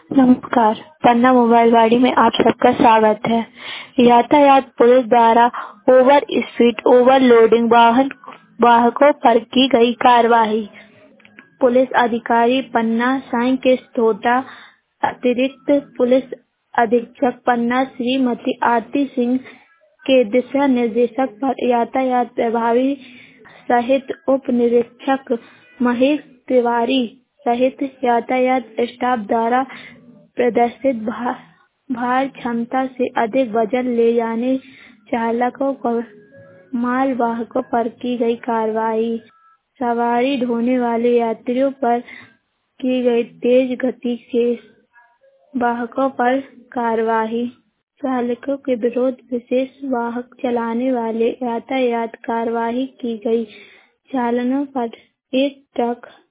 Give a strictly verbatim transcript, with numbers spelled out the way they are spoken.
नमस्कार, पन्ना मोबाइल गाड़ी में आप सबका स्वागत है। यातायात पुलिस द्वारा ओवर स्पीड ओवरलोडिंग वाहन वाहकों पर की गई कार्रवाई। पुलिस अधिकारी पन्ना साईं केशोदा, अतिरिक्त पुलिस अधीक्षक पन्ना श्रीमती आरती सिंह के दिशा निर्देशन पर यातायात प्रभारी सहित उप निरीक्षक महेश तिवारी सहित यातायात स्टाफ द्वारा प्रदर्शित भार, भार क्षमता से अधिक वजन ले जाने चालकों को माल वाहकों पर की गई कार्रवाई। सवारी ढोने वाले यात्रियों पर की गई तेज गति के वाहकों पर कार्रवाई। चालकों के विरुद्ध विशेष वाहन चलाने वाले यातायात कार्रवाई की गई। चालानों पर एक ट्रक